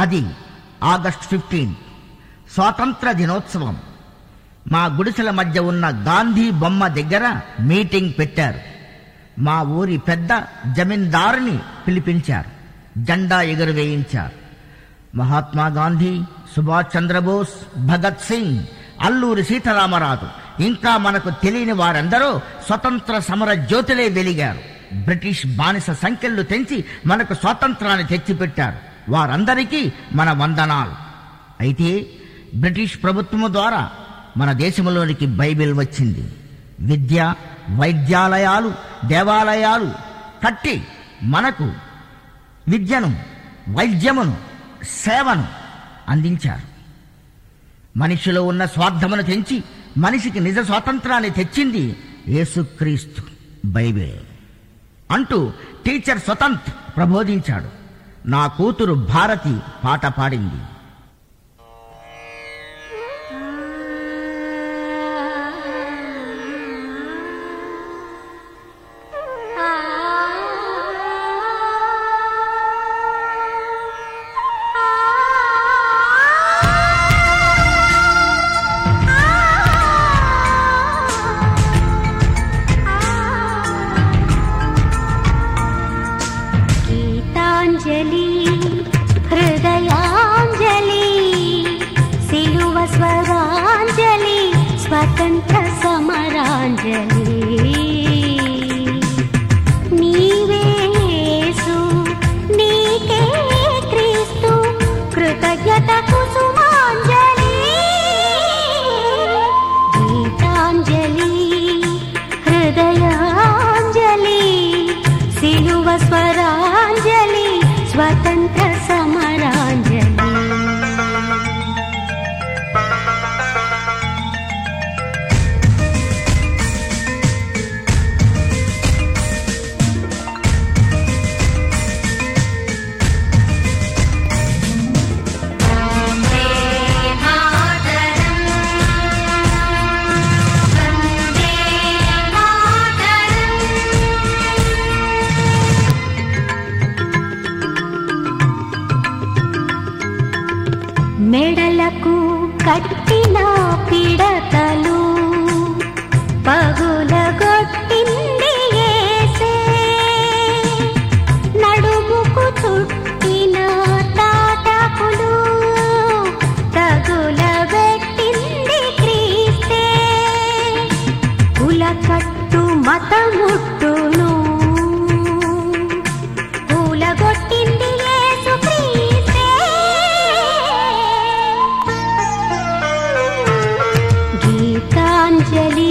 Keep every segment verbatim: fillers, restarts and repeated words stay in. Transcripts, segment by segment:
అది August fifteenth స్వాతంత్ర దినోత్సవం. మా గుడిసెల మధ్య ఉన్న గాంధీ బొమ్మ దగ్గర మీటింగ్ పెట్టారు. మా ఊరి పెద్ద జమీందారుని పిలిపించారు. జెండా ఎగురవేయించారు. మహాత్మా గాంధీ, సుభాష్ చంద్రబోస్, భగత్ సింగ్, అల్లూరి సీతారామరాజు, ఇంకా మనకు తెలియని వారందరూ స్వతంత్ర సమర జ్యోతులే వెలిగారు. బ్రిటిష్ బానిస సంఖ్యలు తెంచి మనకు స్వాతంత్రాన్ని తెచ్చిపెట్టారు. వారందరికీ మన వందనాలు. అయితే బ్రిటిష్ ప్రభుత్వము ద్వారా మన దేశంలోనికి బైబిల్ వచ్చింది. విద్య, వైద్యాలయాలు, దేవాలయాలు కట్టి మనకు విద్యను, వైద్యమును, సేవను అందించారు. మనిషిలో ఉన్న స్వార్థమును తెంచి మనిషికి నిజ స్వాతంత్రాన్ని తెచ్చింది యేసుక్రీస్తు, బైబిల్ అంటూ టీచర్ స్వతంత్ ప్రబోధించాడు. నా కూతురు భారతి పాట పాడింది. స్వతంత్ర సమరాంజలి నీవే యేసు, నీకే క్రీస్తు, కృతజ్ఞత కుసుమాంజలి గీతాంజలి హృదయాంజలి సిలువ స్వరాంజలి స్వతంత్ర సమరాంజలి. మెడలకు కట్టిన పిడతలు పగులగొట్టింది యేసే, నడుముకు చుట్టిన తాటకులు తగులబెట్టింది క్రీస్తే, కులకట్టు మతముట్టును కూలగొట్టింది యేసు క్రీస్తే. గీతాంజలి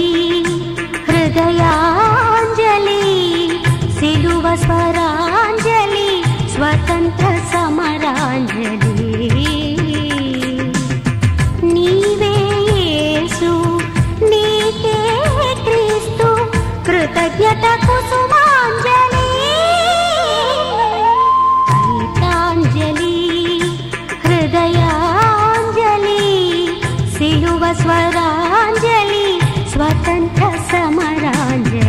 హృదయాంజలి సిలువ స్వరాంజలి స్వతంత్ర సమరాంజలి నీవే యేసు, నీకే క్రీస్తు, కృతజ్ఞత కుసుమాంజలి గీతాంజలి హృదయాంజలి సిలువ స్వరాంజలి స్వతంత్ర సమరాంజలి.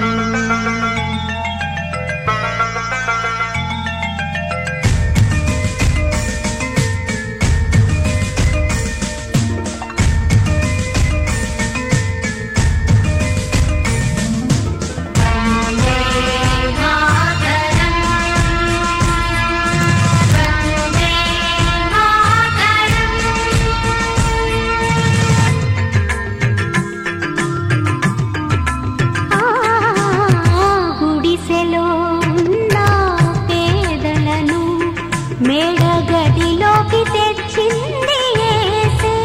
మేడగదిలోకి తెచ్చింది యేసే,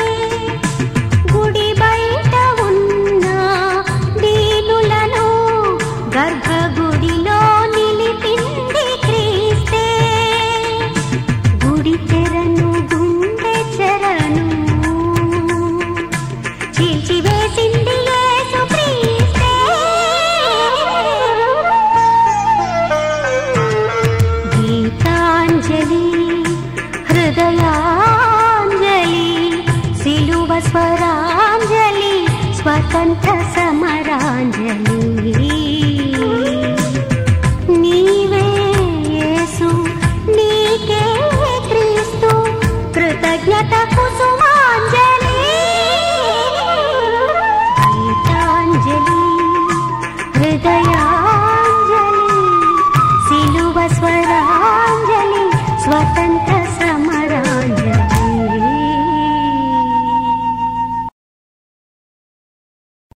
గుడి బయట ఉన్న దీనులను గర్భగుడిలో నిలిపింది క్రీస్తే, గుడి చెరను గుండె చెరను చీల్చివేసింది యేసు క్రీస్తే. గీతాంజలి హృదయాంజలి సిలువ స్వరాంజలి స్వతంత్ర సమరాంజలి నీవే యేసు, నీకే క్రీస్తు, పతాక